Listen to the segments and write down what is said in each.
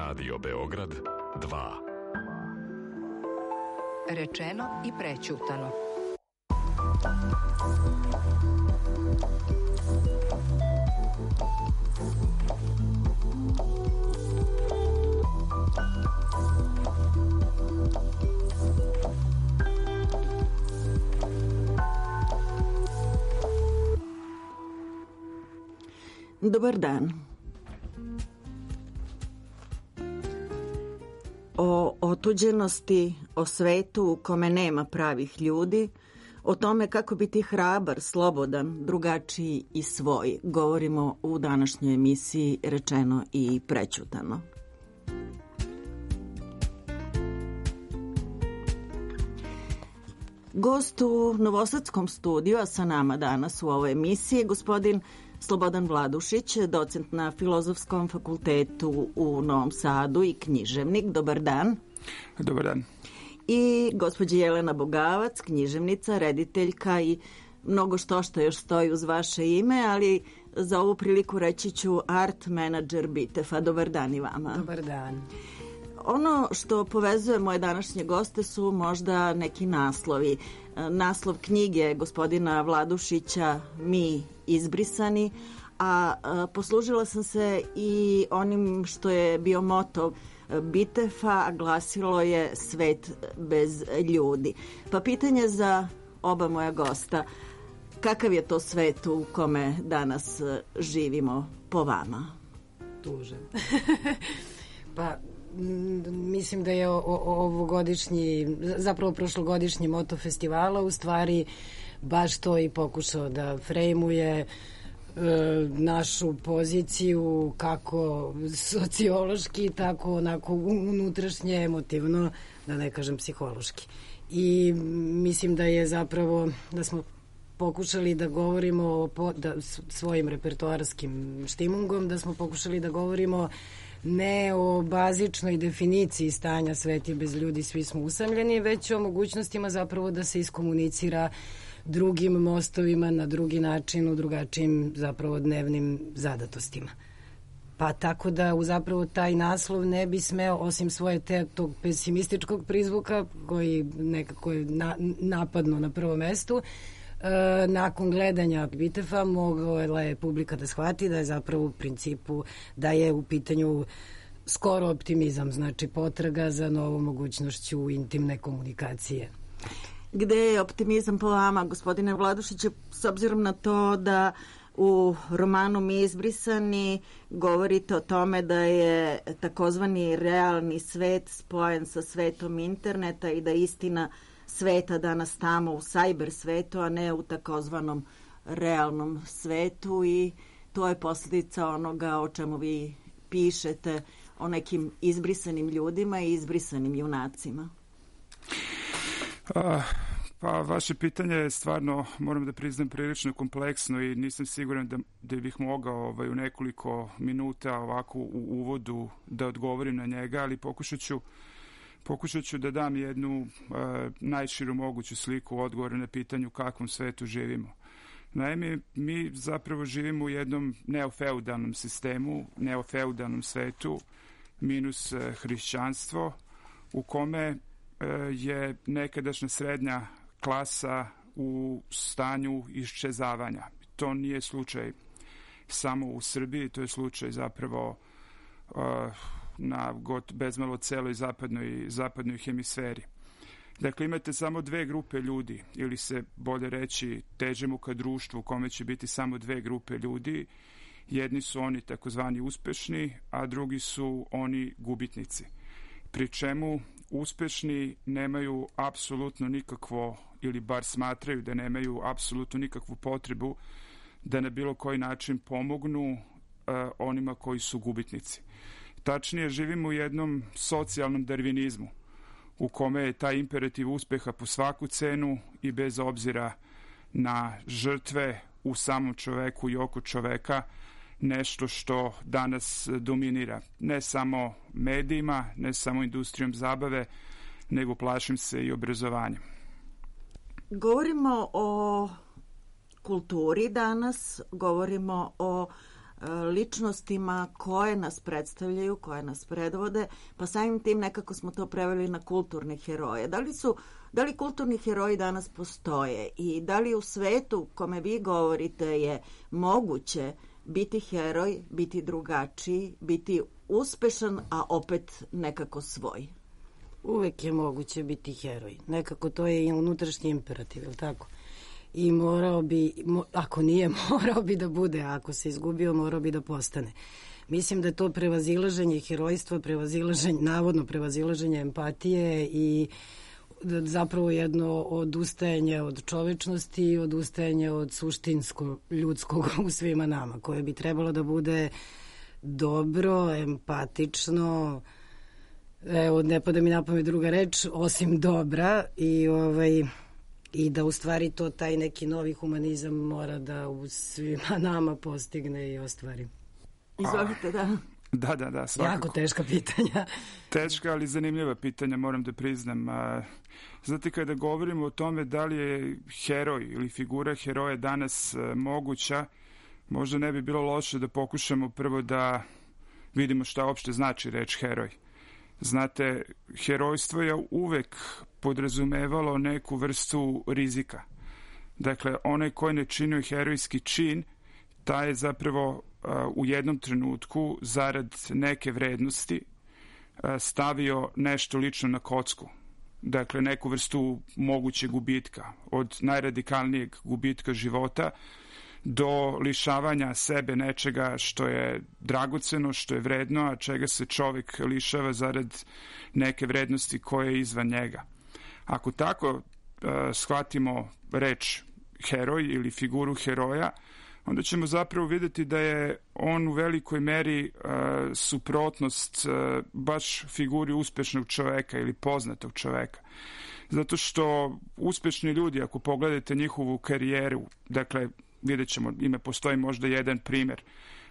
Radio Beograd 2. Rečeno i prećutano. Dobar dan. O otuđenosti, o svetu u kome nema pravih ljudi, o tome kako biti hrabar, slobodan, drugačiji i svoj, govorimo u današnjoj emisiji Rečeno i prećutano. Gost u Novosadskom studiju, a sa nama danas u ovoj emisiji, gospodin Slobodan Vladušić, docent na Filozofskom fakultetu u Novom Sadu i književnik. Dobar dan. Dobar dan. I gospođa Jelena Bogavac, književnica, rediteljka i mnogo što još stoji uz vaše ime, ali za ovu priliku reći ću art menadžer Bitefa. Dobar dan i vama. Dobar dan. Ono što povezuje moje današnje goste su možda neki naslovi. Naslov knjige gospodina Vladušića Mi izbrisani, a poslužila sam se i onim što je bio moto Bitefa, a glasilo je svet bez ljudi. Pa pitanje za oba moja gosta, kakav je to svet u kome danas živimo po vama? Tužan. Pa mislim da je ovogodišnji, zapravo prošlogodišnji moto festivala u stvari baš to i pokušao da frejmuje našu poziciju kako sociološki, tako onako unutrašnje, emotivno, da ne kažem psihološki. I mislim da je zapravo, da smo pokušali da govorimo svojim repertoarskim štimungom, da smo pokušali da govorimo ne o bazičnoj definiciji stanja svet je bez ljudi, svi smo usamljeni, već o mogućnostima zapravo da se iskomunicira drugim mostovima na drugi način, u drugačijim zapravo dnevnim zadatostima. Pa tako da zapravo taj naslov ne bi smeo, osim svoje tog pesimističkog prizvuka koji nekako je napadno na prvom mestu, nakon gledanja Bitefa mogla je publika da shvati da je zapravo u principu da je u pitanju skoro optimizam, znači potraga za novom mogućnošću intimne komunikacije. Gde je optimizam po vama, gospodine Vladušiće, s obzirom na to da u romanu Mi izbrisani govorite o tome da je takozvani realni svet spojen sa svetom interneta i da istina sveta danas tamo u sajber svetu, a ne u takozvanom realnom svetu, i to je posljedica onoga o čemu vi pišete, o nekim izbrisanim ljudima i izbrisanim junacima. Pa vaše pitanje je stvarno, moram da priznam, prilično kompleksno i nisam siguran da bih mogao u nekoliko minuta ovako u uvodu da odgovorim na njega, ali pokušat ću da dam jednu najširu moguću sliku odgovora na pitanju u kakvom svetu živimo. Naime, mi zapravo živimo u jednom neofeudalnom sistemu, neofeudalnom svetu, minus hrišćanstvo, u kome je nekadašnja srednja klasa u stanju iščezavanja. To nije slučaj samo u Srbiji, to je slučaj zapravo na bezmalo celoj zapadnoj hemisferi. Dakle, imate samo dve grupe ljudi, ili se bolje reći težemo ka društvu u kome će biti samo dve grupe ljudi. Jedni su oni takozvani uspešni, a drugi su oni gubitnici. Pri čemu uspešni nemaju apsolutno nikakvo, ili bar smatraju da nemaju apsolutno nikakvu potrebu da na bilo koji način pomognu onima koji su gubitnici. Tačnije, živimo u jednom socijalnom darvinizmu u kome je taj imperativ uspeha po svaku cenu i bez obzira na žrtve u samom čoveku i oko čoveka nešto što danas dominira ne samo medijima, ne samo industrijom zabave, nego plašim se i obrazovanjem. Govorimo o kulturi danas, govorimo o ličnostima koje nas predstavljaju, koje nas predvode, pa samim tim nekako smo to preveli na kulturne heroje. Da li kulturni heroji danas postoje i da li u svetu kome vi govorite je moguće biti heroj, biti drugačiji, biti uspešan, a opet nekako svoj? Uvek je moguće biti heroj. Nekako to je i unutrašnji imperativ, je li tako? I morao bi, ako nije, morao bi da bude, a ako se izgubio, morao bi da postane. Mislim da je to prevazilaženje herojstva, navodno prevazilaženje empatije i zapravo jedno odustajanje od čovečnosti i odustajanje od suštinskog ljudskog u svima nama, koje bi trebalo da bude dobro, empatično, evo, ne pada mi na pamet druga reč, osim dobra i da u stvari to taj neki novi humanizam mora da u svima nama postigne i ostvari. Izvolite, da. Da, svakako. Jako teška pitanja. Teška, ali zanimljiva pitanja, moram da priznam. Znate, kada govorimo o tome da li je heroj ili figura heroja danas moguća, možda ne bi bilo loše da pokušamo prvo da vidimo šta uopšte znači reč heroj. Znate, herojstvo je uvek podrazumevalo neku vrstu rizika. Dakle, onaj koji ne činio herojski čin, taj je zapravo u jednom trenutku zarad neke vrednosti stavio nešto lično na kocku. Dakle, neku vrstu mogućeg gubitka, od najradikalnijeg gubitka života do lišavanja sebe nečega što je dragoceno, što je vredno, a čega se čovjek lišava zarad neke vrednosti koje je izvan njega. Ako tako shvatimo reč heroj ili figuru heroja, onda ćemo zapravo vidjeti da je on u velikoj meri suprotnost baš figuri uspešnog čoveka ili poznatog čoveka. Zato što uspešni ljudi, ako pogledate njihovu karijeru, dakle, vidjet ćemo, postoji možda jedan primjer,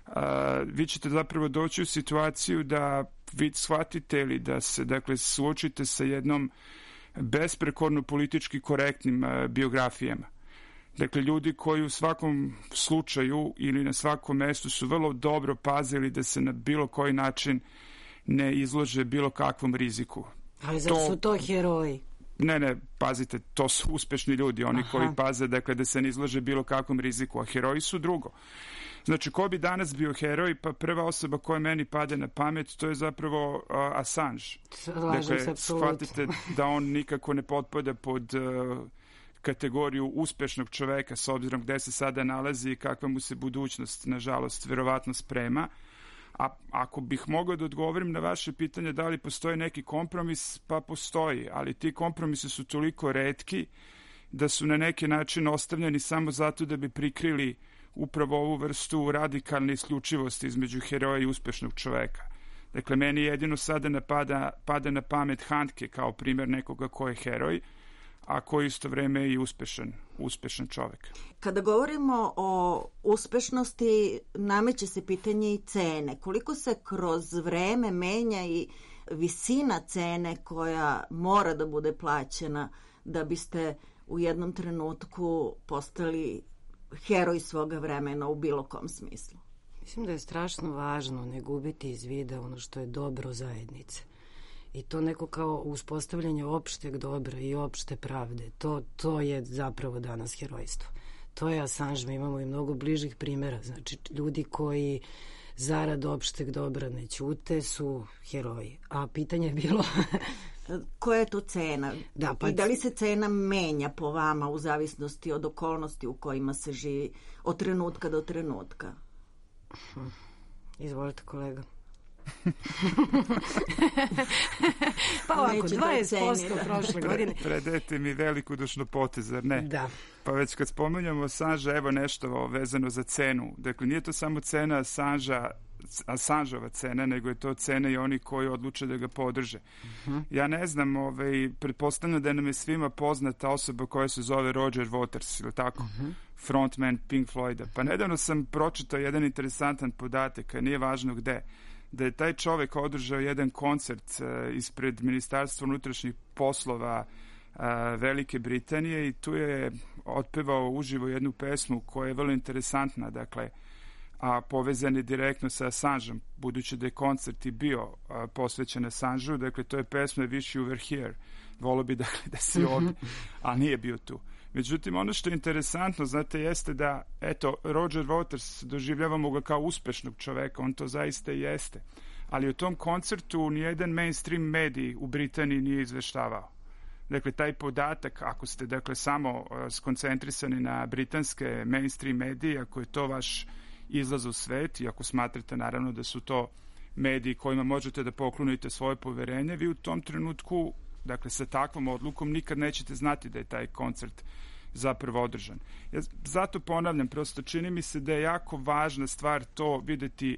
vi ćete zapravo doći u situaciju da vi shvatite ili da se, dakle, suočite sa jednom besprekorno politički korektnim biografijama. Dakle, ljudi koji u svakom slučaju ili na svakom mestu su vrlo dobro pazili da se na bilo koji način ne izlože bilo kakvom riziku. Ali zar su to heroji? Ne, pazite, to su uspešni ljudi, oni koji paze, dakle, da se ne izlože bilo kakvom riziku, a heroji su drugo. Znači, ko bi danas bio heroj? Pa prva osoba koja meni pade na pamet, to je zapravo Assange. Dakle, shvatite da on nikako ne potpada pod kategoriju uspešnog čoveka s obzirom gde se sada nalazi i kakva mu se budućnost, nažalost, verovatno sprema. A ako bih mogao da odgovorim na vaše pitanje da li postoji neki kompromis, pa postoji, ali ti kompromisi su toliko retki da su na neki način ostavljeni samo zato da bi prikrili upravo ovu vrstu radikalne isključivosti između heroja i uspešnog čoveka. Dakle, meni jedino sada pada na pamet Handke kao primjer nekoga ko je heroj, a koji isto vreme je i uspešan čovek. Kada govorimo o uspešnosti, nameće se pitanje i cene. Koliko se kroz vreme menja i visina cene koja mora da bude plaćena da biste u jednom trenutku postali heroj svoga vremena u bilo kom smislu? Mislim da je strašno važno ne gubiti iz vida ono što je dobro zajednice. I to neko kao uspostavljanje opšteg dobra i opšte pravde. To je zapravo danas herojstvo. To je Assange, mi imamo i mnogo bližih primjera. Znači, ljudi koji zarad opšteg dobra ne ćute su heroji. A pitanje je bilo... Koja je to cena? Da, pa... I da li se cena menja po vama u zavisnosti od okolnosti u kojima se živi od trenutka do trenutka? Izvolite, kolega. Pa ovako, 20% prošle godine. Predajte mi velikodušno potez, zar ne? Da. Pa već kad spominjamo Assange, evo nešto vezano za cenu. Dakle, nije to samo cena Assangeova cena, nego je to cena i oni koji odluče da ga podrže. Ja ne znam, pretpostavljam da nam je svima poznata osoba koja se zove Roger Waters, ili tako? Frontman Pink Floyda. Pa nedavno sam pročitao jedan interesantan podatak, a nije važno gde, da je taj čovek održao jedan koncert ispred Ministarstva unutrašnjih poslova Velike Britanije i tu je otpevao uživo jednu pesmu koja je vrlo interesantna. Dakle, a povezan je direktno sa Assangeom, budući da je koncert i bio posvećen Assangeu, dakle to je pesma Wish You Were Here, volio bi dakle, da si ovdje, a nije bio tu. Međutim, ono što je interesantno, znate, jeste da, eto, Roger Waters, doživljavamo ga kao uspešnog čoveka, on to zaista i jeste, ali u tom koncertu nijedan mainstream medij u Britaniji nije izveštavao. Dakle, taj podatak, ako ste dakle samo skoncentrisani na britanske mainstream medije, ako je to vaš izlaz u svet i ako smatrate naravno da su to mediji kojima možete da poklonite svoje poverenje, vi u tom trenutku, dakle sa takvom odlukom, nikad nećete znati da je taj koncert zapravo održan. Ja zato ponavljam, prosto čini mi se da je jako važna stvar to videti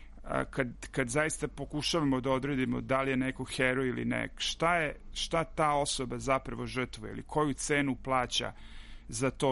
kad zaista pokušavamo da odredimo da li je neko heroj ili ne, šta ta osoba zapravo žrtvuje ili koju cenu plaća za to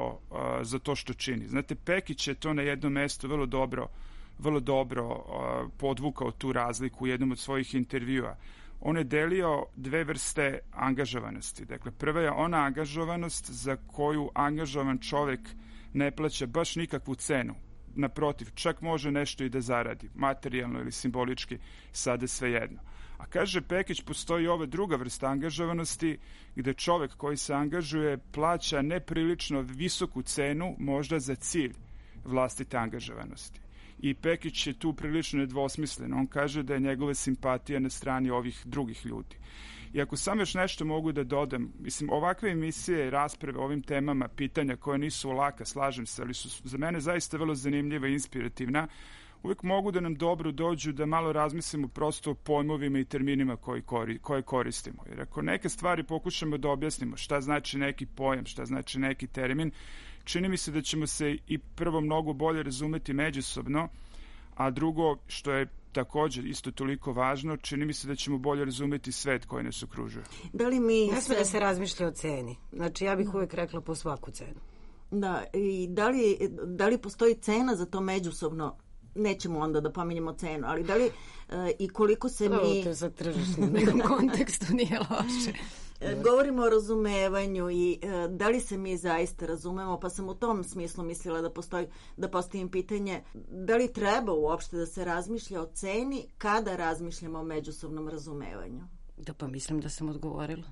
što čini. Znate, Pekić je to na jednom mestu vrlo dobro podvukao tu razliku u jednom od svojih intervjua. On je delio dve vrste angažovanosti. Dakle, prva je ona angažovanost za koju angažovan čovek ne plaća baš nikakvu cenu. Naprotiv, čak može nešto i da zaradi, materijalno ili simbolički, sada svejedno. A kaže Pekić, postoji ova druga vrsta angažovanosti gde čovek koji se angažuje plaća neprilično visoku cenu, možda za cilj vlastite angažovanosti. I Pekić je tu prilično nedvosmislen. On kaže da je njegova simpatija na strani ovih drugih ljudi. I ako sam još nešto mogu da dodam, mislim, ovakve emisije, rasprave o ovim temama, pitanja koje nisu laka, slažem se, ali su za mene zaista vrlo zanimljiva i inspirativna, uvijek mogu da nam dobro dođu da malo razmislimo prosto o pojmovima i terminima koje koristimo. Jer ako neke stvari pokušamo da objasnimo šta znači neki pojam, šta znači neki termin, čini mi se da ćemo se i prvo mnogo bolje razumeti međusobno, a drugo, što je također isto toliko važno, čini mi se da ćemo bolje razumeti svet koji nas okružuje. Da li mi ne sme da se razmišlja o ceni. Znači, ja bih uvijek rekla po svaku cenu. Da, i da li postoji cena za to međusobno? Nećemo onda da pominjemo cenu, ali da li i koliko se mi... To je za tržišnu nekom kontekstu, nije loše. Govorimo o razumevanju i da li se mi zaista razumemo, pa sam u tom smislu mislila da postavim pitanje da li treba uopšte da se razmišlja o ceni kada razmišljamo o međusobnom razumevanju. Da, pa mislim da sam odgovorila.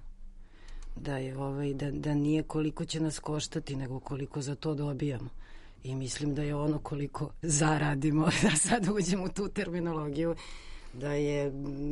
Da je da nije koliko će nas koštati, nego koliko za to dobijamo. I mislim da je ono koliko zaradimo, da sad uđemo u tu terminologiju, da je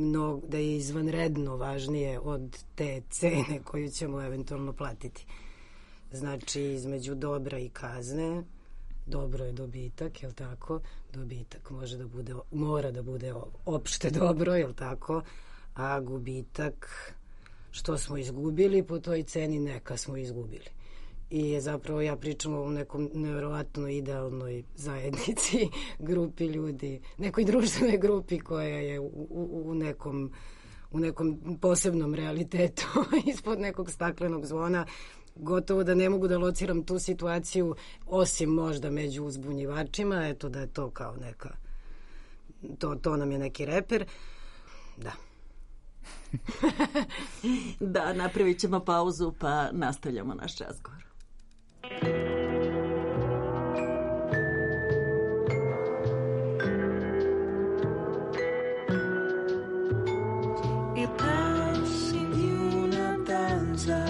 izvanredno važnije od te cene koju ćemo eventualno platiti. Znači, između dobra i kazne, dobro je dobitak, jel tako? Dobitak mora da bude opšte dobro, jel tako? A gubitak, što smo izgubili, po toj ceni neka smo izgubili. I zapravo ja pričam o nekom nevjerovatno idealnoj zajednici, grupi ljudi, nekoj društvenoj grupi koja je u nekom posebnom realitetu ispod nekog staklenog zvona. Gotovo da ne mogu da lociram tu situaciju, osim možda među uzbunjivačima, eto da je to kao neka, to nam je neki reper. Da. Da, napravit ćemo pauzu pa nastavljamo naš razgovor. I passi di una danza,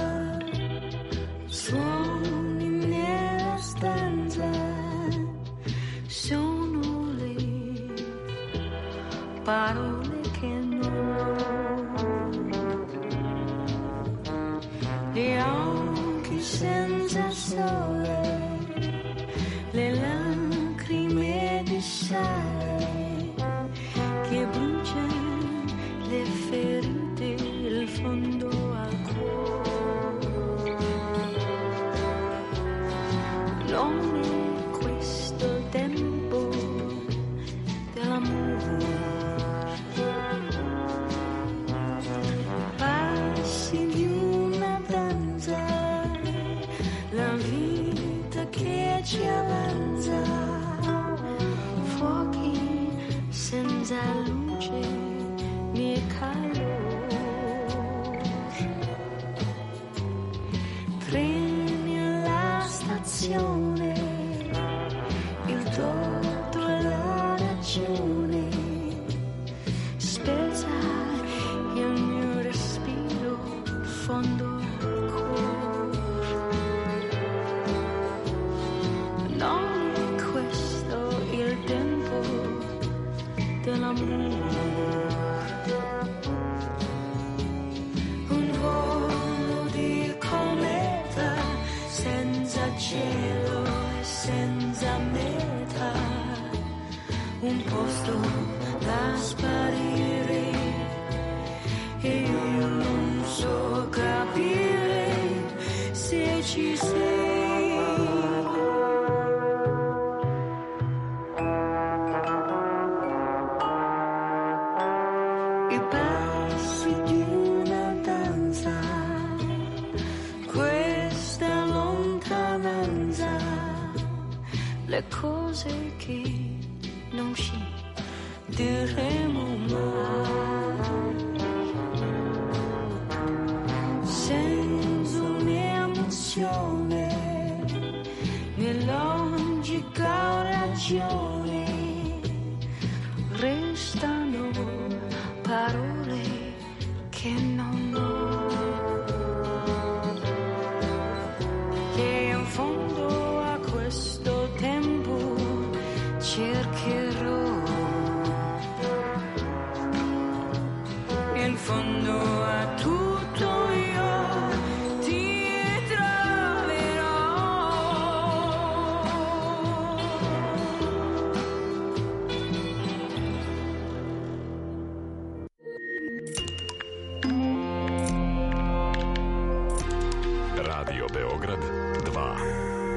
suoni nella stanza, sono lì, parole che non, e occhi senza sole, le lacrime di sale che bruciano le ferite, il fondo al cuore. Non è questo il tempo dell'amore. Passi di una danza, la vita che ci avanza, fuochi senza luce né calore, treni alla stazione, il torto e ragione, spesa il mio respiro fondo al cuore. Non è questo il tempo dell'amore. Un volo di cometa senza cielo e senza meta, un posto da sparire e io non so capire se ci sei. I passi di una danza, questa lontananza, le cose che non ci diremo mai, senza un'emozione, né logica ragione, restano parole che non ho, che in fondo a questo tempo cercherò. In fondo a tutto io ti troverò. Radio Beograd 2.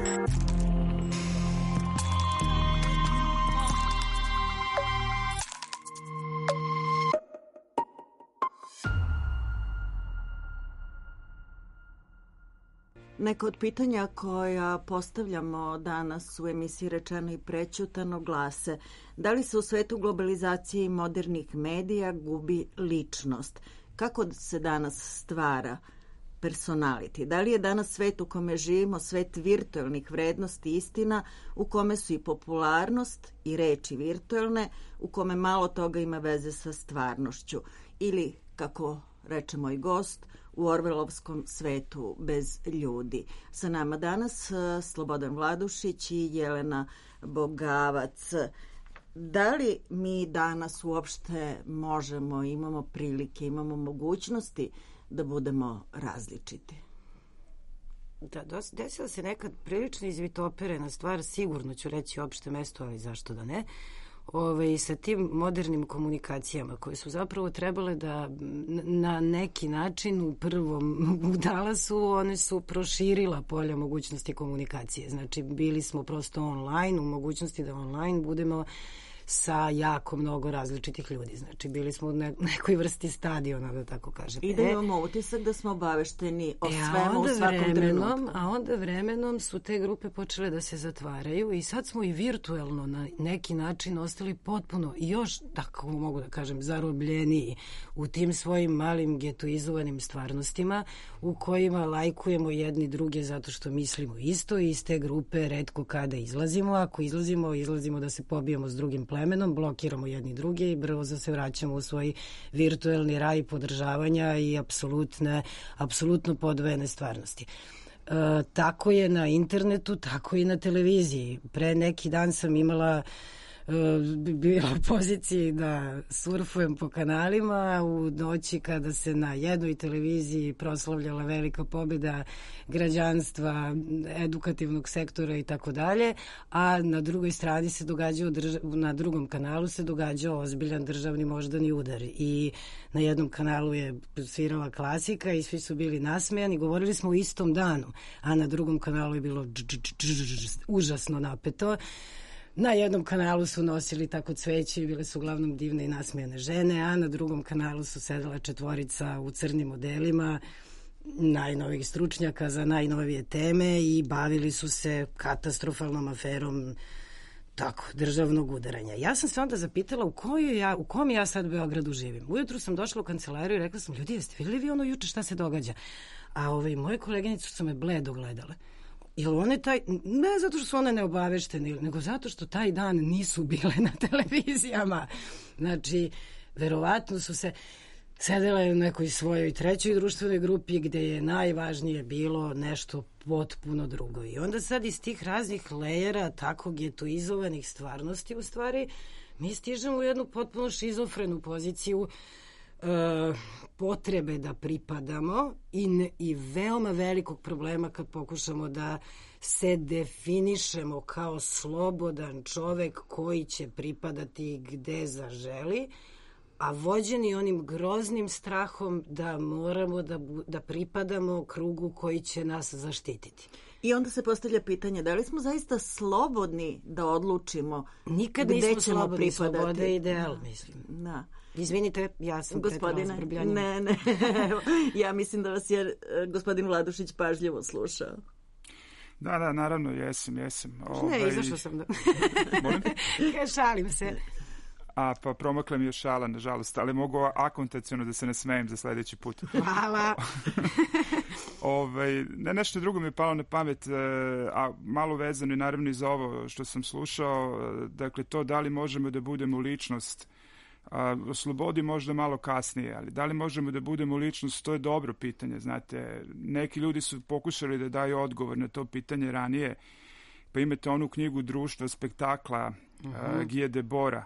Neka od pitanja koja postavljamo danas u emisiji Rečeno i prećutano glase: da li se u svetu globalizacije i modernih medija gubi ličnost? Kako se danas stvara personality? Da li je danas svet u kome živimo svet virtualnih vrednosti i istina, u kome su i popularnost i reči virtualne, u kome malo toga ima veze sa stvarnošću? Ili, kako reče moj gost, u orvelovskom svetu bez ljudi? Sa nama danas Slobodan Vladušić i Jelena Bogavac. Da li mi danas uopšte možemo, imamo prilike, imamo mogućnosti da budemo različiti? Da, desila se nekad prilično izvitoperena stvar, sigurno ću reći opšte mesto, ali zašto da ne, sa tim modernim komunikacijama koje su zapravo trebale da na neki način u prvom udalasu one su proširila polja mogućnosti komunikacije. Znači bili smo prosto online, u mogućnosti da online budemo sa jako mnogo različitih ljudi. Znači, bili smo u nekoj vrsti stadiona, da tako kažem. I da imamo utisak da smo obavešteni o svemu u svakom trenutku. A onda vremenom su te grupe počele da se zatvaraju i sad smo i virtuelno na neki način ostali potpuno i još, tako mogu da kažem, zarobljeniji u tim svojim malim getoizovanim stvarnostima u kojima lajkujemo jedni druge zato što mislimo isto i iz te grupe retko kada izlazimo. Ako izlazimo da se pobijemo s drugim plemenom, blokiramo jedni druge i brzo se vraćamo u svoj virtuelni raj podržavanja i apsolutno podvojene stvarnosti. Tako je na internetu, tako i na televiziji. Pre neki dan sam imala bila u poziciji da surfujem po kanalima u noći kada se na jednoj televiziji proslavljala velika pobjeda građanstva, edukativnog sektora i tako dalje, a na drugoj strani se događao, na drugom kanalu se događao ozbiljan državni moždani udar i na jednom kanalu je svirala klasika i svi su bili nasmejani, govorili smo u istom danu, a na drugom kanalu je bilo užasno napeto. Na jednom kanalu su nosili tako cveće i bile su uglavnom divne i nasmejane žene, a na drugom kanalu su sedela četvorica u crnim modelima najnovijih stručnjaka za najnovije teme i bavili su se katastrofalnom aferom tako, državnog udaranja. Ja sam se onda zapitala u kom ja sad Beogradu živim. Ujutru sam došla u kancelariju i rekla sam, ljudi, jeste vidjeli vi ono juče šta se događa? A moje koleginice su me bledo gledale. Jer one ne zato što su one neobaveštene, nego zato što taj dan nisu bile na televizijama. Znači, verovatno su se sedele u nekoj svojoj trećoj društvenoj grupi gde je najvažnije bilo nešto potpuno drugo. I onda sad iz tih raznih lejera, tako getoizovanih stvarnosti, u stvari, mi stižemo u jednu potpuno šizofrenu poziciju potrebe da pripadamo i veoma velikog problema kad pokušamo da se definišemo kao slobodan čovek koji će pripadati gde zaželi, a vođeni onim groznim strahom da moramo da pripadamo krugu koji će nas zaštititi. I onda se postavlja pitanje, da li smo zaista slobodni da odlučimo Nikad gde nismo ćemo slobodni, pripadati? sloboda je ideal, mislim. Da. Izvinite, ja sam Gospodine, zbrbljanjem. ne, evo, ja mislim da vas je gospodin Vladušić pažljivo slušao. Da, naravno, jesam. Ne, izašao sam da... Molim? Šalim se. Pa promakla mi je šala, nažalost, ali mogu akontaciono da se nasmejem za sledeći put. Hvala. Nešto drugo mi je palo na pamet, a malo vezano i naravno i za ovo što sam slušao, dakle to da li možemo da budemo ličnost, o slobodi možda malo kasnije, ali da li možemo da budemo ličnost, to je dobro pitanje, znate, neki ljudi su pokušali da daju odgovor na to pitanje ranije, pa imate onu knjigu Društva spektakla Guy Debora,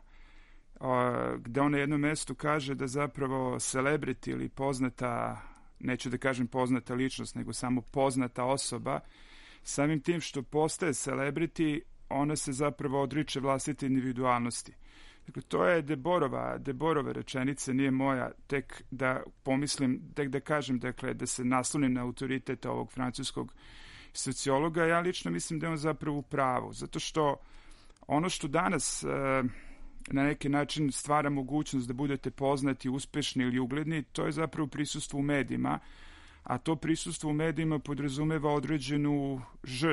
gde on na jednom mestu kaže da zapravo celebrity ili poznata, neću da kažem poznata ličnost, nego samo poznata osoba, samim tim što postaje celebrity, ona se zapravo odriče vlastite individualnosti. Dakle, to je Deborova rečenica, nije moja, tek da pomislim, tek da kažem, dakle, da se naslonim na autoritet ovog francuskog sociologa. Ja lično mislim da je on zapravo u pravu, zato što ono što danas na neki način stvara mogućnost da budete poznati, uspešni ili ugledni, to je zapravo prisustvo u medijima, a to prisustvo u medijima podrazumeva određenu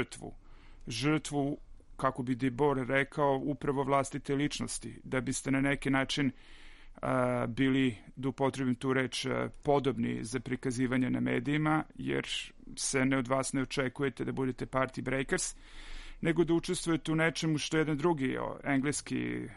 žrtvu, kako bi Debord rekao, upravo vlastite ličnosti, da biste na neki način bili, da upotrebim tu reč, podobni za prikazivanje na medijima, jer se od vas ne očekujete da budete party breakers, nego da učestvujete u nečemu što jedan drugi engleski,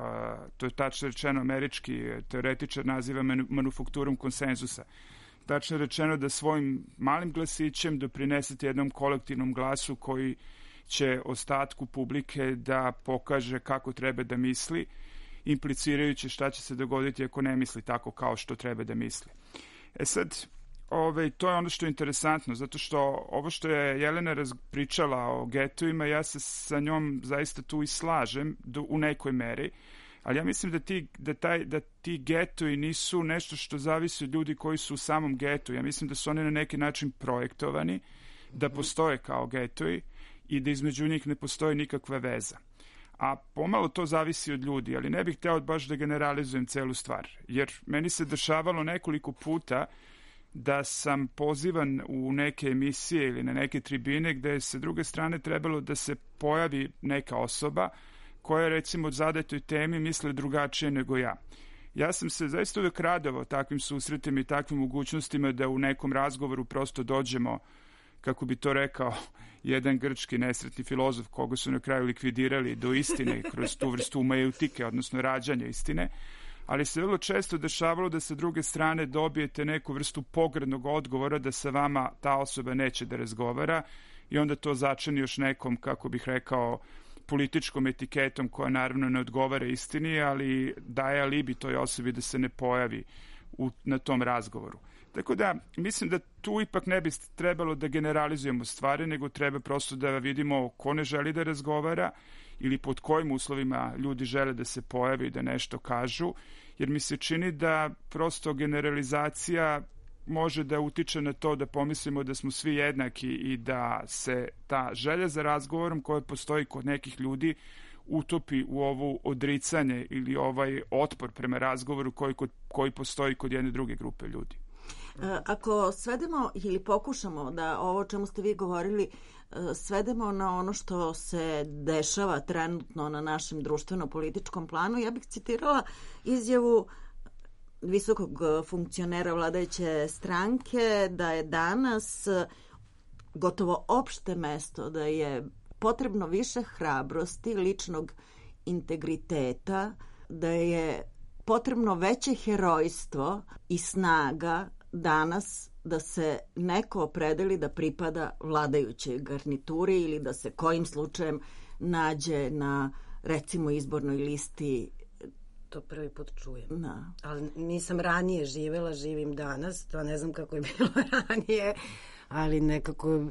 to je tačno rečeno američki teoretičar naziva manufakturom konsenzusa. Tačno rečeno da svojim malim glasićem doprinesete jednom kolektivnom glasu koji će ostatku publike da pokaže kako treba da misli, implicirajući šta će se dogoditi ako ne misli tako kao što treba da misli. Sad, to je ono što je interesantno, zato što ovo što je Jelena pričala o getovima, ja se sa njom zaista tu i slažem u nekoj meri, ali ja mislim da ti getovi nisu nešto što zavisi od ljudi koji su u samom getu. Ja mislim da su oni na neki način projektovani, da postoje kao getovi i da između njih ne postoji nikakva veza. A pomalo to zavisi od ljudi, ali ne bih hteo baš da generalizujem celu stvar, jer meni se dešavalo nekoliko puta da sam pozivan u neke emisije ili na neke tribine gde je sa druge strane trebalo da se pojavi neka osoba koja je recimo od zadatoj temi misle drugačije nego ja. Ja sam se zaista uvek radovao takvim susretima i takvim mogućnostima da u nekom razgovoru prosto dođemo, kako bi to rekao jedan grčki nesretni filozof koga su na kraju likvidirali, do istine kroz tu vrstu majeutike, odnosno rađanja istine, ali se vrlo često dešavalo da sa druge strane dobijete neku vrstu pogrdnog odgovora da sa vama ta osoba neće da razgovara i onda to začini još nekom, kako bih rekao, političkom etiketom koja naravno ne odgovara istini, ali daje alibi toj osobi da se ne pojavi na tom razgovoru. Tako da, mislim da tu ipak ne bi trebalo da generalizujemo stvari, nego treba prosto da vidimo ko ne želi da razgovara ili pod kojim uslovima ljudi žele da se pojave i da nešto kažu, jer mi se čini da prosto generalizacija može da utiče na to da pomislimo da smo svi jednaki i da se ta želja za razgovorom koja postoji kod nekih ljudi utopi u ovo odricanje ili ovaj otpor prema razgovoru koji postoji kod jedne druge grupe ljudi. Ako svedemo ili pokušamo da ovo o čemu ste vi govorili svedemo na ono što se dešava trenutno na našem društveno-političkom planu, ja bih citirala izjavu visokog funkcionera vladajuće stranke da je danas gotovo opšte mesto da je potrebno više hrabrosti, ličnog integriteta, da je potrebno veće herojstvo i snaga danas da se neko opredeli da pripada vladajućoj garnituri ili da se kojim slučajem nađe na, recimo, izbornoj listi. To prvi put čujem. Da. Ali nisam ranije živela, živim danas, to ne znam kako je bilo ranije, ali nekako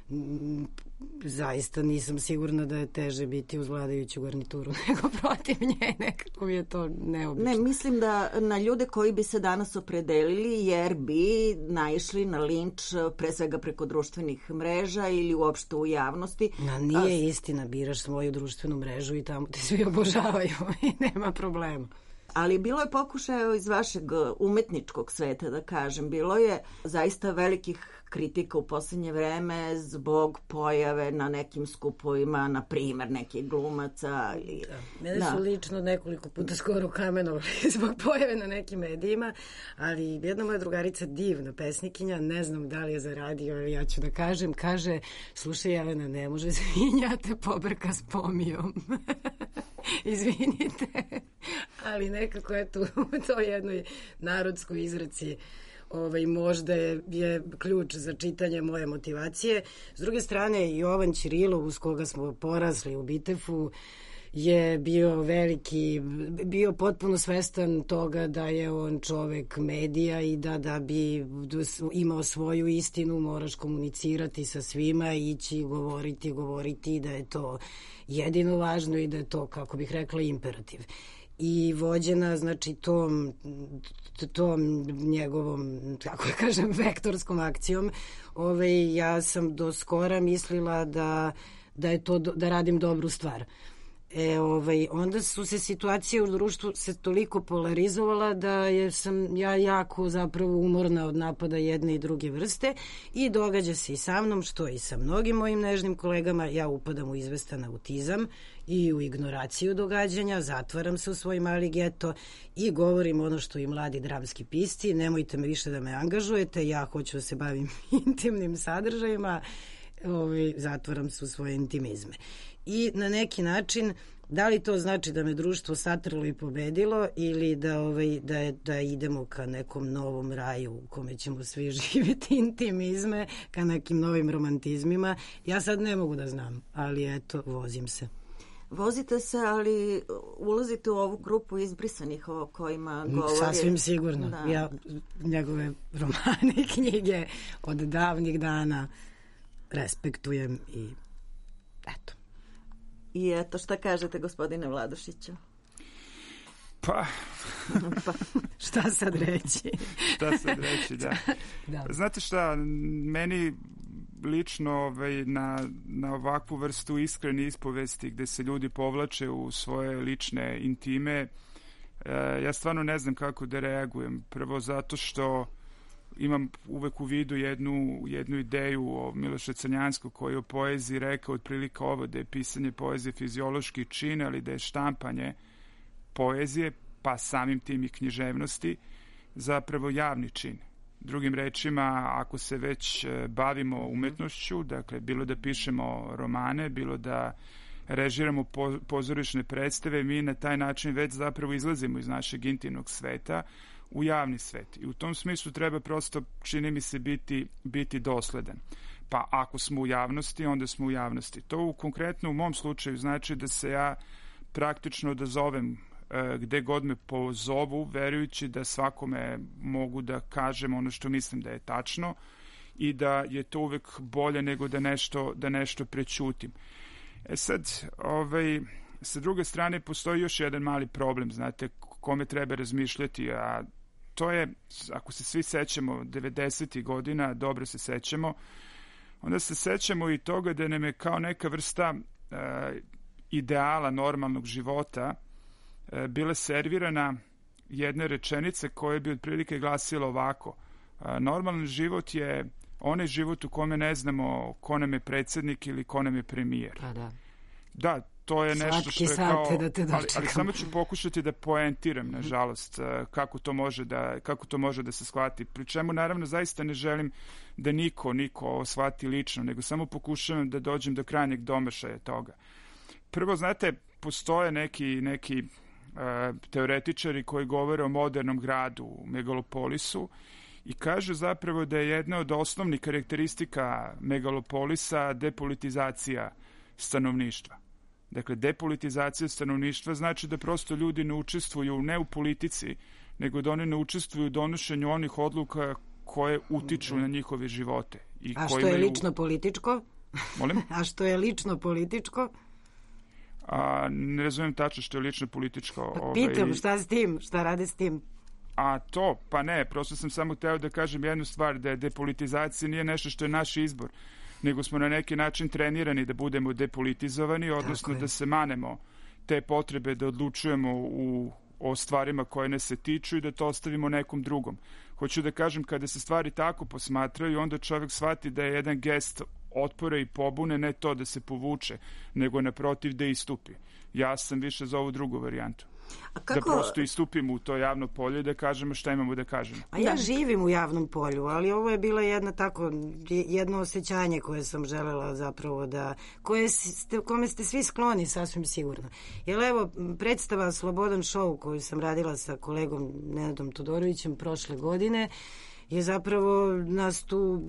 zaista nisam sigurna da je teže biti uz vladajuću garnituru nego protiv nje, nekako je to neobično. Ne, mislim da na ljude koji bi se danas opredelili jer bi naišli na linč pre svega preko društvenih mreža ili uopšte u javnosti. Nije istina, biraš svoju društvenu mrežu i tamo te svi obožavaju i nema problema. Ali bilo je pokušaja iz vašeg umetničkog sveta, da kažem. Bilo je zaista velikih kritika u poslednje vreme zbog pojave na nekim skupovima, na primer nekih glumaca. Ili, Mene su lično nekoliko puta skoro kamenovali zbog pojave na nekim medijima, ali jedna moja drugarica, divna pesnikinja, ne znam da li je za radio, ali ja ću da kažem, kaže, slušaj Jelena, ne može svinja te pobrka s pomijom. Izvinite, ali nekako je to jednoj narodskoj izreci možda je ključ za čitanje moje motivacije. S druge strane, Jovan Ćirilov, uz koga smo porasli u Bitefu, je bio potpuno svestan toga da je on čovek medija i da bi imao svoju istinu moraš komunicirati sa svima, ići govoriti da je to jedino važno i da je to, kako bih rekla, imperativ. I vođena, znači, tom njegovom, kako da kažem, vektorskom akcijom, ja sam do skora mislila da je to, da radim dobru stvar. Onda su se situacije u društvu se toliko polarizovala da sam ja jako zapravo umorna od napada jedne i druge vrste i događa se i sa mnom, što i sa mnogim mojim nežnim kolegama, ja upadam u izvestan autizam i u ignoraciju događanja, zatvaram se u svoj mali geto i govorim ono što i mladi dramski pisci, nemojte me više da me angažujete, ja hoću da se bavim intimnim sadržajima, zatvaram se u svoje intimizme. I na neki način, da li to znači da me društvo satrlo i pobedilo ili da idemo ka nekom novom raju u kome ćemo svi živjeti intimizme, ka nekim novim romantizmima, ja sad ne mogu da znam, ali eto, vozim se. Vozite se, ali ulazite u ovu grupu izbrisanih o kojima govori. Sasvim sigurno. Da. Ja njegove romane i knjige od davnih dana respektujem i eto. I eto, šta kažete, gospodine Vladušiću? Pa... Šta sad reći, da. Znate šta, meni lično na ovakvu vrstu iskrene ispovesti gde se ljudi povlače u svoje lične intime, ja stvarno ne znam kako da reagujem. Prvo zato što imam uvek u vidu jednu ideju o Milošu Crnjansku koji je o poeziji rekao otprilike ovo, da je pisanje poezije fiziološki čin, ali da je štampanje poezije, pa samim tim i književnosti, zapravo javni čin. Drugim rečima, ako se već bavimo umetnošću, dakle, bilo da pišemo romane, bilo da režiramo pozorišne predstave, mi na taj način već zapravo izlazimo iz našeg intimnog sveta u javni svet. I u tom smislu treba prosto, čini mi se, biti dosledan. Pa ako smo u javnosti, onda smo u javnosti. To konkretno u mom slučaju znači da se ja praktično odazovem gde god me pozovu, verujući da svakome mogu da kažem ono što mislim da je tačno i da je to uvek bolje nego da nešto prećutim. Sad, sa druge strane postoji još jedan mali problem, znate, kome treba razmišljati, a to je, ako se svi sećamo 90. godina, dobro se sećamo, onda se sećamo i toga da nam je kao neka vrsta ideala normalnog života bila servirana jedna rečenica koja bi otprilike glasila ovako. Normalan život je onaj život u kome ne znamo ko nam je predsjednik ili ko nam je premijer. Pa da. Da, to je nešto što je kao... ali samo ću pokušati da poentiram, nažalost, kako to može da se shvati. Pri čemu, naravno, zaista ne želim da niko shvati lično, nego samo pokušavam da dođem do krajnjeg domašaja toga. Prvo, znate, postoje neki teoretičari koji govore o modernom gradu, u megalopolisu, i kažu zapravo da je jedna od osnovnih karakteristika megalopolisa depolitizacija stanovništva. Dakle, depolitizacija stanovništva znači da prosto ljudi ne učestvuju ne u politici, nego da oni ne učestvuju u donošenju onih odluka koje utiču na njihove živote. A što je lično političko? Molim? A što je lično političko? Ne razumijem tačno što je lično političko. Pitam, šta s tim? Šta rade s tim? Pa ne, prosto sam samo teo da kažem jednu stvar, da je depolitizacija nije nešto što je naš izbor, nego smo na neki način trenirani da budemo depolitizovani, odnosno da se manemo te potrebe da odlučujemo o stvarima koje nas se tiču i da to ostavimo nekom drugom. Hoću da kažem, kada se stvari tako posmatraju, onda čovjek shvati da je jedan gest otpora i pobune ne to da se povuče, nego naprotiv da istupi. Ja sam više za ovu drugu varijantu. Da prosto istupimo u to javno polje i da kažemo šta imamo da kažemo. A ja živim u javnom polju, ali ovo je bila jedno osjećanje koje sam želela zapravo kome ste svi skloni, sasvim sigurno. Jer evo, predstava Slobodan show koju sam radila sa kolegom Nenadom Todorovićem prošle godine je zapravo nas tu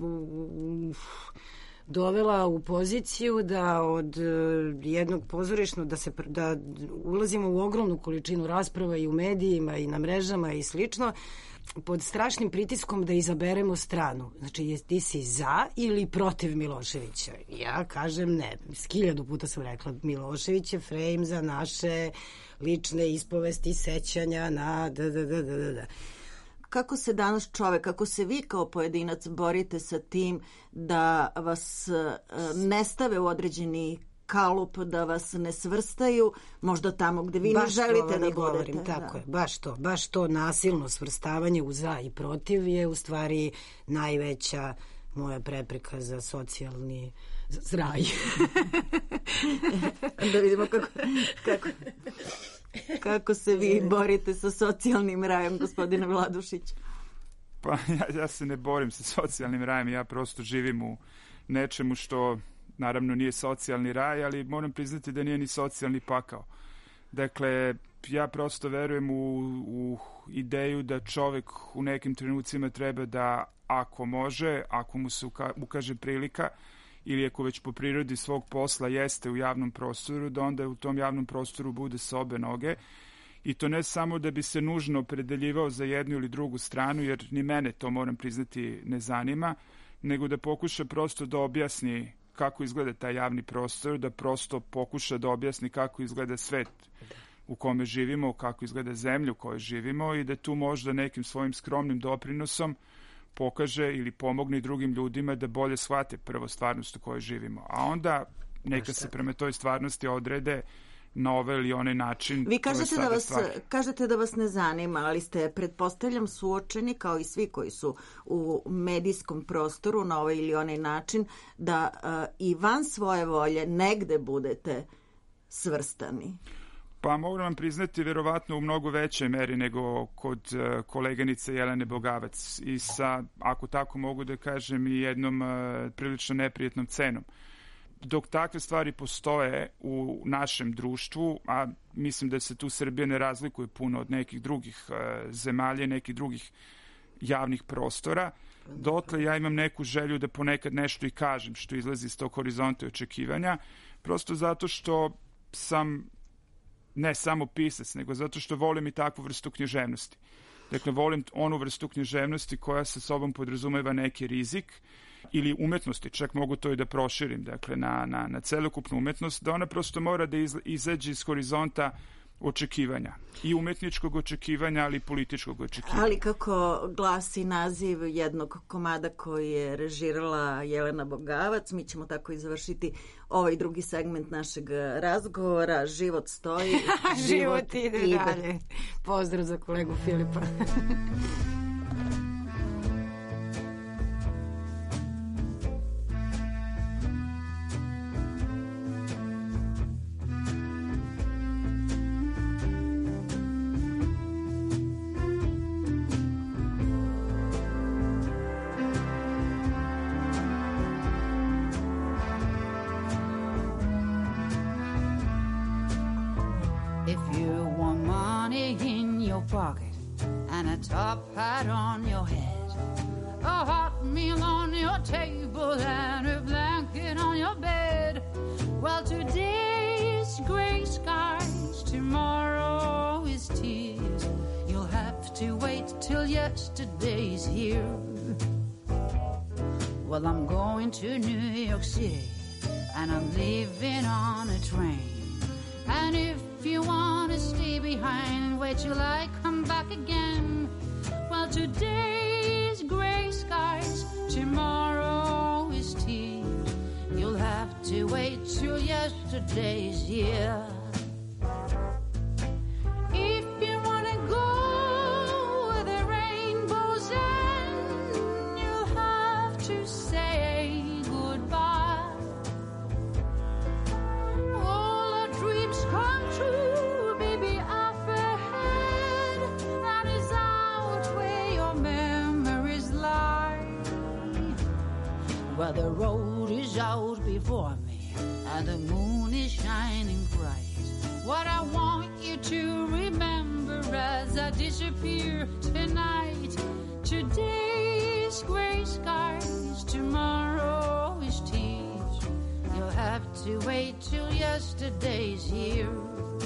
dovela u poziciju da od jednog pozorišnog da ulazimo u ogromnu količinu rasprava i u medijima i na mrežama i slično, pod strašnim pritiskom da izaberemo stranu. Znači, ti si za ili protiv Miloševića? Ja kažem ne. 1000 puta sam rekla, Milošević je frame za naše lične ispovesti, sećanja na da. Kako se danas čovek, kako se vi kao pojedinac borite sa tim da vas ne stave u određeni kalup, da vas ne svrstaju, možda tamo gde vi ne želite da budete. Tako je, baš to nasilno svrstavanje u za i protiv je u stvari najveća moja prepreka za socijalni zraj. Da vidimo kako se vi borite sa socijalnim rajem, gospodine Vladušić. Pa ja se ne borim sa socijalnim rajem, ja prosto živim u nečemu što naravno nije socijalni raj, ali moram priznati da nije ni socijalni pakao. Dakle, ja prosto verujem u ideju da čovek u nekim trenucima treba da, ako može, ako mu se ukaže prilika, ili ako već po prirodi svog posla jeste u javnom prostoru, da onda u tom javnom prostoru bude sa obe noge. I to ne samo da bi se nužno opredeljivao za jednu ili drugu stranu, jer ni mene to, moram priznati, ne zanima, nego da pokuša prosto da objasni kako izgleda taj javni prostor, da prosto pokuša da objasni kako izgleda svet u kome živimo, kako izgleda zemlja u kojoj živimo i da tu možda nekim svojim skromnim doprinosom pokaže ili pomogne i drugim ljudima da bolje shvate prvo stvarnost u kojoj živimo. A onda neka se prema toj stvarnosti odrede na ovaj ili onaj način. Vi kažete da vas ne zanima, ali ste, pretpostavljam, suočeni, kao i svi koji su u medijskom prostoru na ovaj ili onaj način, da i van svoje volje negde budete svrstani. Pa mogu vam priznati verovatno u mnogo većoj meri nego kod koleginice Jelene Bogavac i sa, ako tako mogu da kažem, i jednom prilično neprijetnom cenom. Dok takve stvari postoje u našem društvu, a mislim da se tu Srbija ne razlikuje puno od nekih drugih zemalja, nekih drugih javnih prostora, dotle ja imam neku želju da ponekad nešto i kažem što izlazi iz tog horizonta i očekivanja, prosto zato što sam ne samo pisac, nego zato što volim i takvu vrstu književnosti. Dakle, volim onu vrstu književnosti koja sa sobom podrazumeva neki rizik ili umetnosti, čak mogu to i da proširim, dakle, na celokupnu umetnost, da ona prosto mora da izađe iz horizonta očekivanja. I umetničkog očekivanja, ali i političkog očekivanja. Ali kako glasi naziv jednog komada koji je režirala Jelena Bogavac, mi ćemo tako i završiti ovaj drugi segment našeg razgovora. Život stoji, život ide dalje. Pozdrav za kolegu Filipa. pocket and a top hat on your head, a hot meal on your table and a blanket on your bed. Well, today is gray skies, tomorrow is tears. You'll have to wait till yesterday's here. Well, I'm going to New York City and I'm leaving on a train. And if you want to stay behind and wait till I come back again, well, today's gray skies, tomorrow is tears. You'll have to wait till yesterday's here. If you want to go where the rainbow's end, you'll have to say goodbye. All our dreams come true, baby, up ahead. That is out where your memories lie. Well, the road is out before me and the moon is shining bright. What I want you to remember as I disappear tonight, today's gray skies, tomorrow is tears. You'll have to wait till yesterday's here.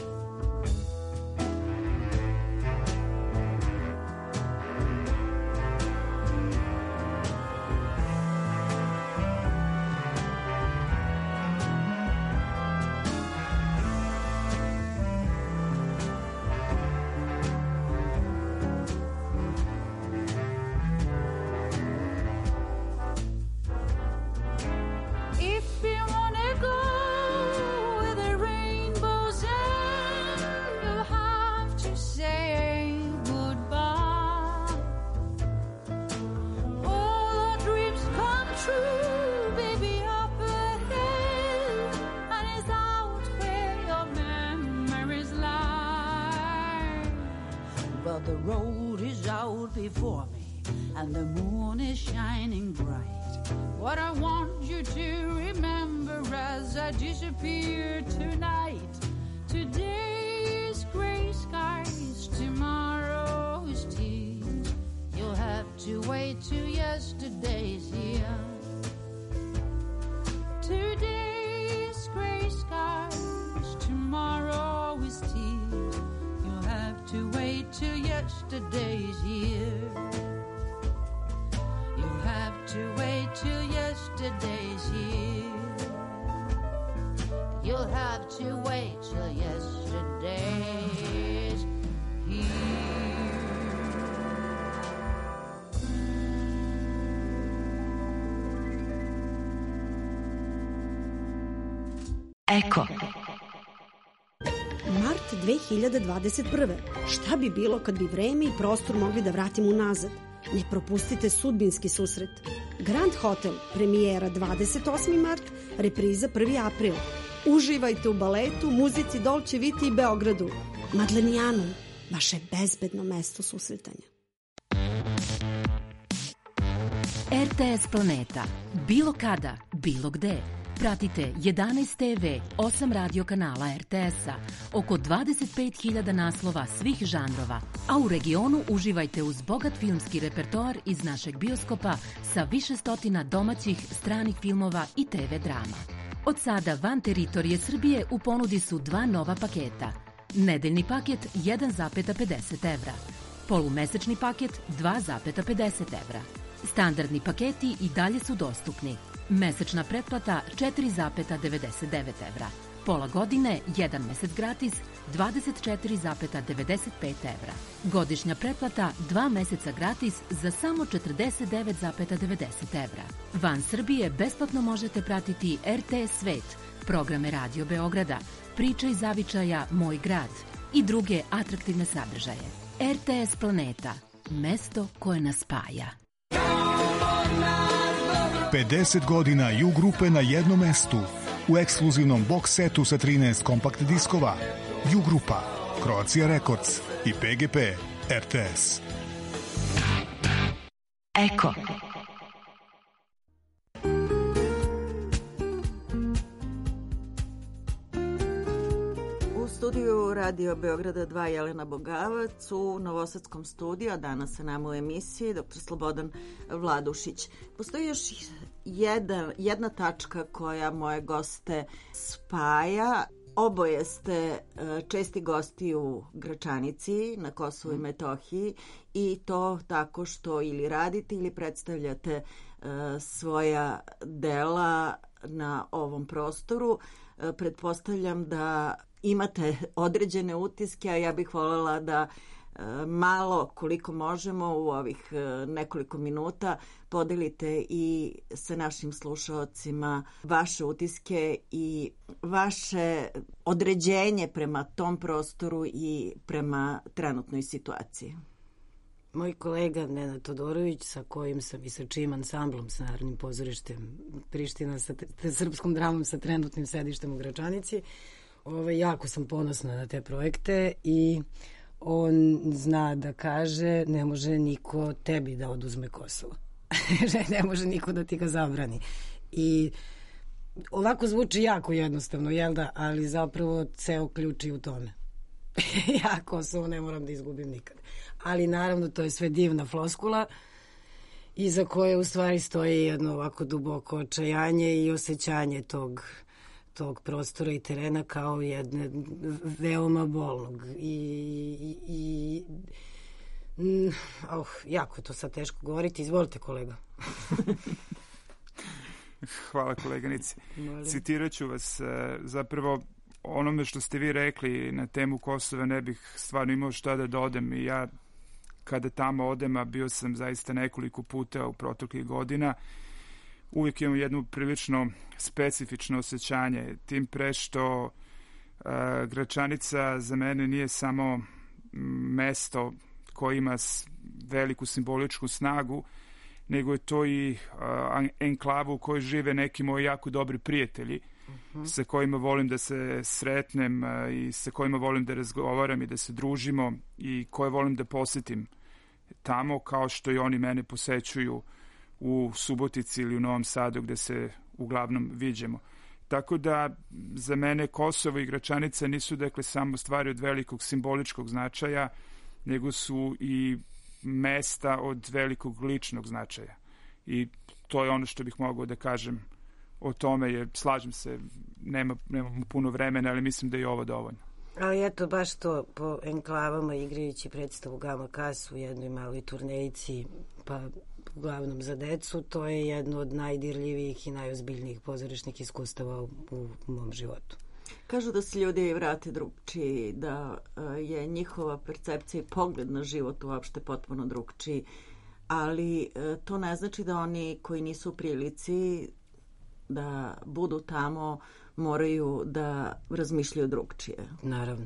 The road is out before me and the moon is shining bright. What I want you to remember as I disappear tonight, today's gray skies, tomorrow is tears. You'll have to wait till yesterday's here. Today's gray skies, tomorrow is tears. You'll have to wait till yesterday's here. You'll have to wait till yesterday's here. You'll have to wait till yesterday's here. Eko. Mart 2021. Šta bi bilo kad bi vreme i prostor mogli da vratimo unazad? Ne propustite sudbinski susret. Grand Hotel, premijera 28. mart, repriza 1. april. Uživajte u baletu, muzici Dolce Vita i Beogradu. Madlenijanum, vaše bezbedno mesto susretanja. RTS Planeta. Bilo kada, bilo gde. Pratite 11 TV, 8 radio kanala RTS-a, oko 25.000 naslova svih žanrova, a u regionu uživajte uz bogat filmski repertoar iz našeg bioskopa sa više stotina domaćih, stranih filmova i TV drama. Od sada van teritorije Srbije u ponudi su 2 nova paketa. Nedeljni paket 1,50 evra, polumesečni paket 2,50 evra. Standardni paketi i dalje su dostupni. Mesečna pretplata 4,99 evra. Pola godine, 1 mesec gratis, 24,95 evra. Godišnja pretplata 2 meseca gratis za samo 49,90 evra. Van Srbije besplatno možete pratiti RTS Svet, programe Radio Beograda, Priče iz zavičaja Moj grad i druge atraktivne sadržaje. RTS Planeta, mesto koje nas spaja. 50 godina U grupe na jednom mestu u ekskluzivnom box setu sa 13 kompakt diskova. U grupa, Croatia Records i PGP RTS. Eko. studiju Radio Beograda 2 Jelena Bogavac, u novosadskom studiju, a danas sa nama u emisiji dr. Slobodan Vladušić. Postoji još jedna tačka koja moje goste spaja. Oboje ste česti gosti u Gračanici na Kosovu i Metohiji i to tako što ili radite ili predstavljate svoja dela na ovom prostoru. Pretpostavljam da imate određene utiske, a ja bih voljela da malo, koliko možemo u ovih nekoliko minuta, podelite i sa našim slušaocima vaše utiske i vaše određenje prema tom prostoru i prema trenutnoj situaciji. Moj kolega Nenad Todorović, sa kojim sam i sa čijim ansamblom, sa Narodnim pozorištem Priština, sa srpskom dramom, sa trenutnim sedištem u Gračanici, jako sam ponosna na te projekte i on zna da kaže ne može niko tebi da oduzme Kosovo. Ne može niko da ti ga zabrani. I ovako zvuči jako jednostavno, jel da? Ali zapravo ceo ključ je u tome. Ja Kosovo ne moram da izgubim nikad. Ali naravno to je sve divna floskula iza koje u stvari stoji jedno ovako duboko očajanje i osjećanje tog prostora i terena kao jedne veoma bolnog jako je to sad teško govoriti. Izvolite, kolega. Hvala, koleganici. Citirat ću vas. Zapravo, onome što ste vi rekli na temu Kosova ne bih stvarno imao šta da dodam. I ja, kada tamo odem, a bio sam zaista nekoliko puta u proteklih godina, uvijek imam jedno prilično specifično osjećanje. Tim pre što Gračanica za mene nije samo mesto koje ima veliku simboličku snagu, nego je to i enklava u kojoj žive neki moji jako dobri prijatelji, sa kojima volim da se sretnem i sa kojima volim da razgovaram i da se družimo i koje volim da posetim tamo, kao što i oni mene posećuju u Subotici ili u Novom Sadu, gde se uglavnom viđemo. Tako da za mene Kosovo i Gračanica nisu dakle samo stvari od velikog simboličkog značaja, nego su i mesta od velikog ličnog značaja. I to je ono što bih mogao da kažem o tome, jer slažem se, nemamo puno vremena, ali mislim da je ovo dovoljno. Ali eto, baš to, po enklavama igrajući predstavu Gama Kas u jednoj maloj turnejici, pa uglavnom za decu, to je jedno od najdirljivijih i najozbiljnijih pozorišnih iskustava u mom životu. Kažu da se ljudi vrate drugčiji, da je njihova percepcija i pogled na život uopšte potpuno drugčiji, ali to ne znači da oni koji nisu u prilici da budu tamo moraju da razmišljaju drugčije. Naravno.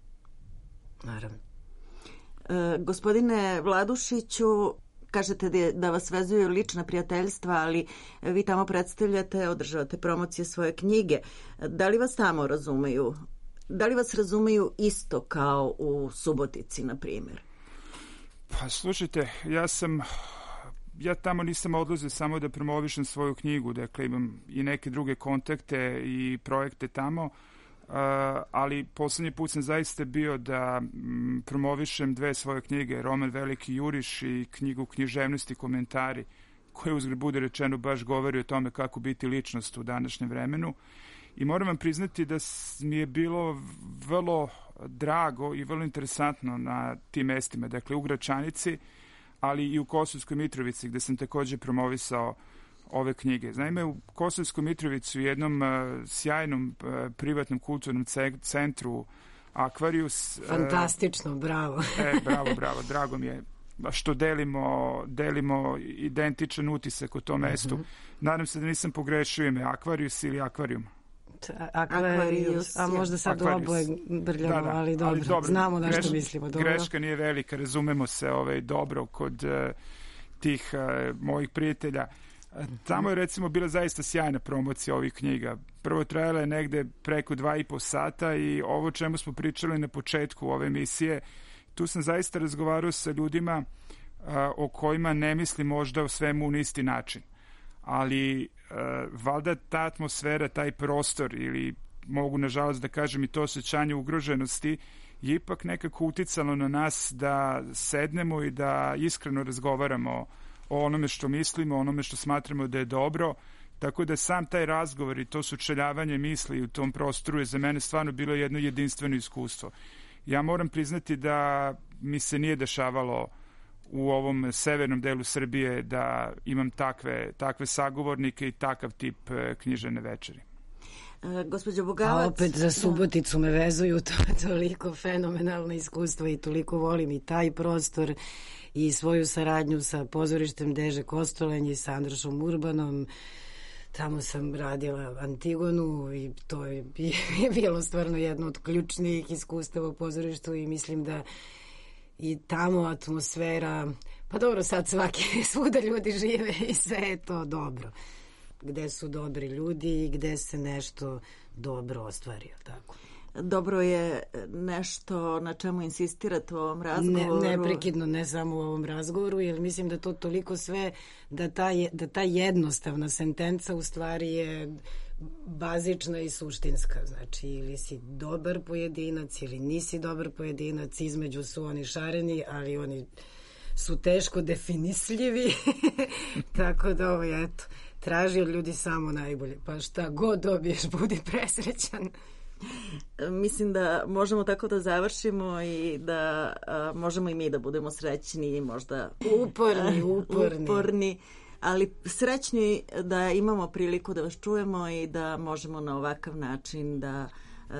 Gospodine Vladušiću, kažete da vas vezuju lična prijateljstva, ali vi tamo predstavljate, održavate promocije svoje knjige. Da li vas tamo razumeju? Da li vas razumeju isto kao u Subotici, na primjer? Pa slušajte, ja tamo nisam odlazio samo da promovišem svoju knjigu, dakle imam i neke druge kontakte i projekte tamo, ali poslednji put sam zaista bio da promovišem dve svoje knjige, roman Veliki juriš i knjigu Književnosti komentari, koja uzgled bude rečeno baš govori o tome kako biti ličnost u današnjem vremenu. I moram vam priznati da mi je bilo vrlo drago i vrlo interesantno na tim mestima, dakle u Gračanici, ali i u Kosovskoj Mitrovici, gde sam takođe promovisao ove knjige. Naime, u Kosovskoj Mitrovici, u jednom sjajnom privatnom kulturnom centru Akvarijus. Fantastično, bravo. Bravo, drago mi je što delimo identičan utisak u tom mestu. Nadam se da nisam pogrešio ime, Akvarijus ili Akvarijum. Akvarijus, a možda sad oboje brljamo, ali dobro, znamo na što mislimo. Dobro. Greška nije velika, razumemo se dobro kod tih mojih prijatelja. Tamo je recimo bila zaista sjajna promocija ovih knjiga. Prvo trajala je negde preko 2,5 sata i ovo čemu smo pričali na početku ove emisije, tu sam zaista razgovarao sa ljudima o kojima ne mislim možda o svemu na isti način. Ali valjda ta atmosfera, taj prostor ili mogu nažalost da kažem i to osjećanje ugroženosti, je ipak nekako uticalo na nas da sednemo i da iskreno razgovaramo o onome što mislimo, o onome što smatramo da je dobro, tako da sam taj razgovor i to sučeljavanje misli u tom prostoru je za mene stvarno bilo jedno jedinstveno iskustvo. Ja moram priznati da mi se nije dešavalo u ovom severnom delu Srbije da imam takve sagovornike i takav tip književne večeri. Gospođo Bogavac... A opet za Suboticu me vezuju toliko fenomenalno iskustvo i toliko volim i taj prostor i svoju saradnju sa pozorištem Deže Kostolanj i sa Andrašom Urbanom. Tamo sam radila Antigonu i to je bilo stvarno jedno od ključnijih iskustava u pozorištu i mislim da i tamo atmosfera, pa dobro sad svuda ljudi žive i sve je to dobro. Gde su dobri ljudi i gde se nešto dobro ostvari, tako. Dobro je nešto na čemu insistirate u ovom razgovoru. Neprekidno, ne samo u ovom razgovoru, jer mislim da to toliko sve, da ta jednostavna sentenca u stvari je bazična i suštinska. Znači, ili si dobar pojedinac ili nisi dobar pojedinac, između su oni šareni, ali oni su teško definisljivi. Tako da ovo je, eto, traži od ljudi samo najbolje. Pa šta god dobiješ, budi presrećan. Mislim da možemo tako da završimo i da možemo i mi da budemo srećni i možda uporni, ali srećni da imamo priliku da vas čujemo i da možemo na ovakav način da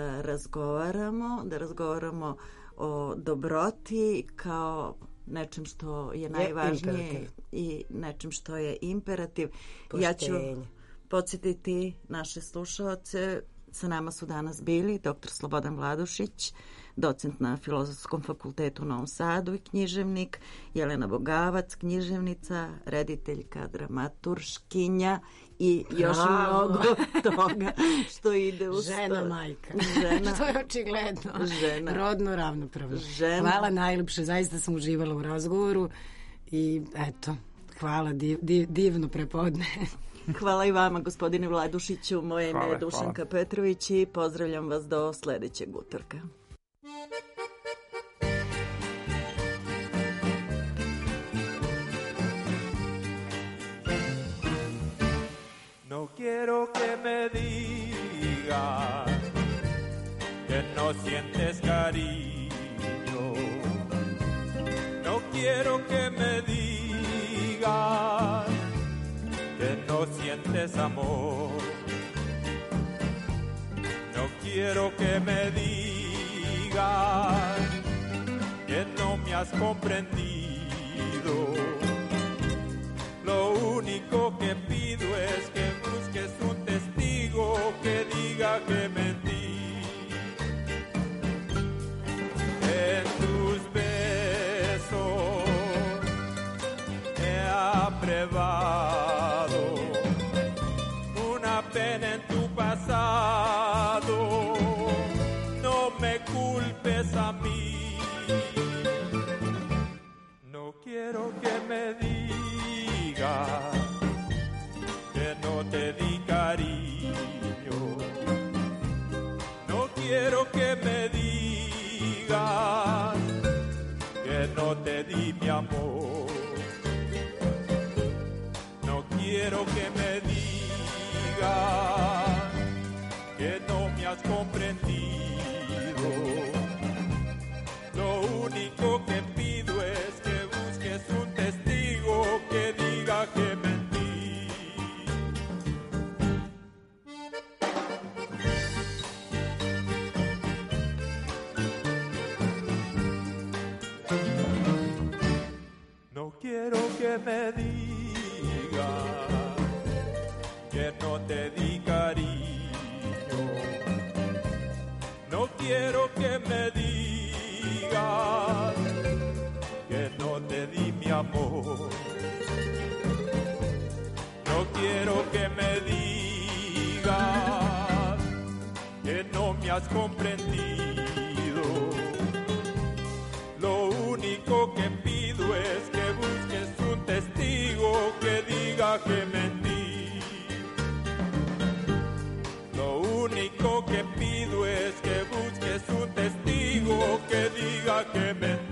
razgovaramo o dobroti kao nečem što je najvažnije i nečem što je imperativ. Poštenje. Ja ću podsjetiti naše slušaoce. Sa nama su danas bili dr. Slobodan Vladušić, docent na Filozofskom fakultetu u Novom Sadu i književnik, Jelena Bogavac, književnica, rediteljka, dramaturškinja i još mnogo toga što ide u žena majka. Žena. To je očigledno. Žena. Rodno ravnopravno. Žena. Hvala najljepše, zaista sam uživala u razgovoru i eto, hvala, divno prepodne. Hvala i vama, gospodine Vladušiću. Moje ime je Dušanka Petrović i pozdravljam vas do sledećeg utorka. No quiero que me digas que no sientes cariño. No quiero que me digas que no sientes amor. No quiero que me digas que no me has comprendido. Lo único que pido es que busques un testigo que diga que mentí. En tus besos he abrevado una pena en tu pasado, no me culpes a mí. No quiero que me digas que no te di cariño. No quiero que me digas que no te di mi amor. No quiero que me digas que no me has comprendido. Lo único que pido es que busques un testigo que diga que mentí. No quiero que me digas que no te di cariño. No quiero que me digas que no te di mi amor. No quiero que me digas que no me has comprendido. Lo único que pido es que busques un testigo que diga que mentí. Lo único que pido que me